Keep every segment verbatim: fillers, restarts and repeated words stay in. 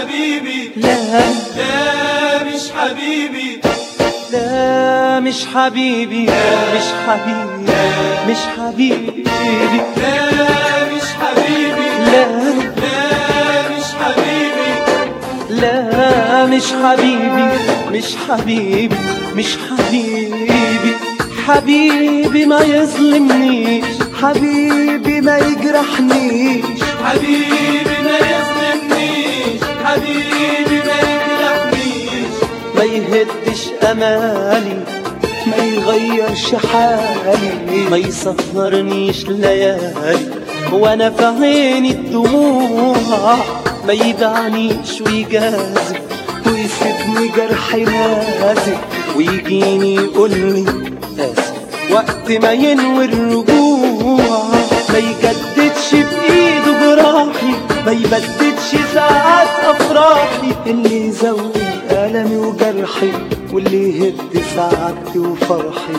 حبيبي، لا لا مش حبيبي، لا مش حبيبي، مش حبيبي، مش حبيبي، لا مش حبيبي، لا لا مش حبيبي، لا مش حبيبي، مش حبيبي، مش حبيبي. حبيبي ما يظلمنيش، حبيبي ما يجرحنيش، حبيبي ما يظلمنيش، حبيبي ما يجرحنيش، ما يهدش امالي، ما يغيرش حالي، ما يسهرنيش ليالي وانا في عيني الدموع، ما يبعنيش ويجازف ويسيبني جرحي نازف، ويجيني يقولي اسف وقت ما ينوي الرجوع، ما يجددش بايده جراحي، ما يبددش ساعات افراحي، اللي يزود ألمي وجرحي واللي يهد سعادتي وفرحي.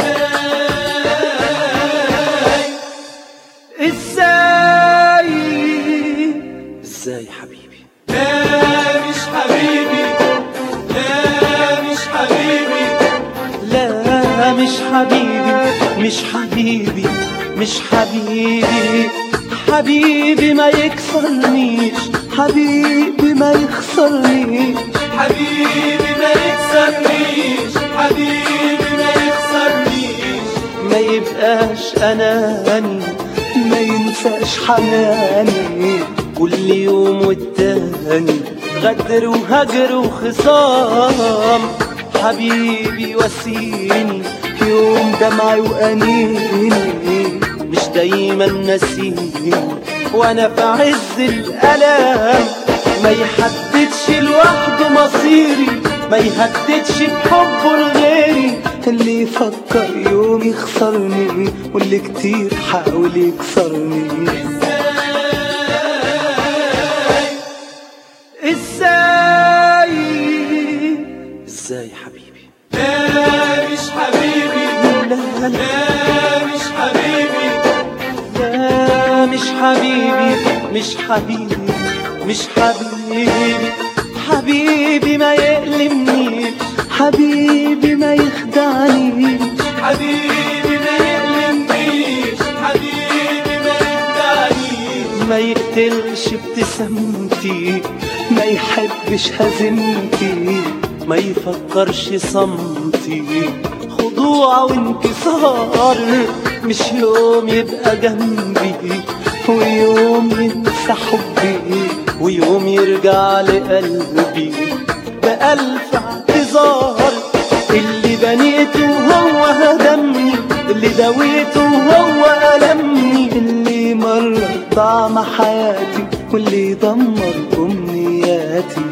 ازاي ازاي حبيبي، لا مش حبيبي، لا مش حبيبي، لا مش حبيبي، مش حبيبي، مش حبيبي. حبيبي ما يكسرنيش، حبيبي ما يخسرنيش، حبيبي ما يكسرنيش، حبيبي ما يكسرنيش، ما يبقاش أناني، ما ينساش حناني، كل يوم والتاني غدر وهجر وخصام. حبيبي وسيني يوم دمعي وأنيني، مش دايما نسيني وانا في عز الالام، ما يحددش لوحده مصيري، ما يهددش بحبه لغيري، اللي يفكر يوم يخسرني واللي كتير حاول يكسرني. ازاي ازاي حبيبي، لا مش حبيبي، لا لا لا مش حبيبي، لا مش حبيبي، مش حبيبي، مش حبيبي. حبيبي ما يألمنيش، حبيبي ما يخدعنيش، حبيبي ما يألمنيش، حبيبي ما يخدعنيش، ما يقتلش ابتسامتي، ما يحبش هزيمتي، ما يفكرش صمتي، خضوع وانكسار، مش يوم يبقى جنبي ويوم ينسى حبي، ويوم يرجع لقلبي بألف اعتذار. اللي بنيته هو هدمني، اللي دويته هو ألمني، اللي مر طعم حياتي واللي دمر أمنياتي.